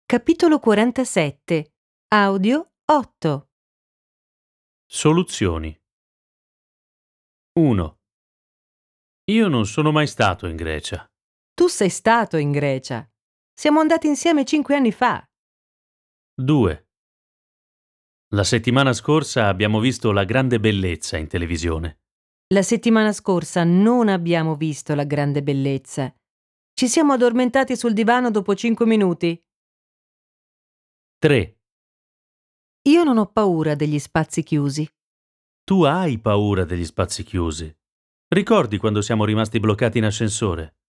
Capitolo 47. Audio 8. Soluzioni. 1. Io non sono mai stato in Grecia. Tu sei stato in Grecia. Siamo andati insieme 5 anni fa. 2. La settimana scorsa abbiamo visto La grande bellezza in televisione. La settimana scorsa non abbiamo visto La grande bellezza. Ci siamo addormentati sul divano dopo 5 minuti. 3. Io non ho paura degli spazi chiusi. Tu hai paura degli spazi chiusi. Ricordi quando siamo rimasti bloccati in ascensore?